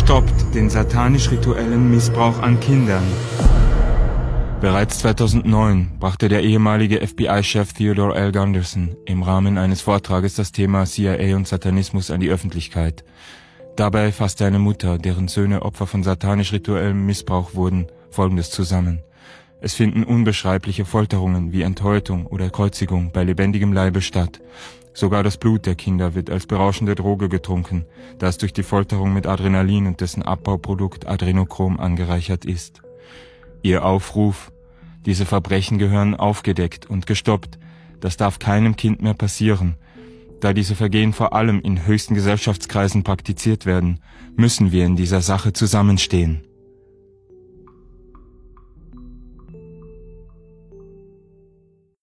Stoppt den satanisch-rituellen Missbrauch an Kindern. Bereits 2009 brachte der ehemalige FBI-Chef Theodore L. Gunderson im Rahmen eines Vortrages das Thema CIA und Satanismus an die Öffentlichkeit. Dabei fasste eine Mutter, deren Söhne Opfer von satanisch-rituellem Missbrauch wurden, Folgendes zusammen. Es finden unbeschreibliche Folterungen wie Enthäutung oder Kreuzigung bei lebendigem Leibe statt. Sogar das Blut der Kinder wird als berauschende Droge getrunken, da es durch die Folterung mit Adrenalin und dessen Abbauprodukt Adrenochrom angereichert ist. Ihr Aufruf: Diese Verbrechen gehören aufgedeckt und gestoppt. Das darf keinem Kind mehr passieren. Da diese Vergehen vor allem in höchsten Gesellschaftskreisen praktiziert werden, müssen wir in dieser Sache zusammenstehen.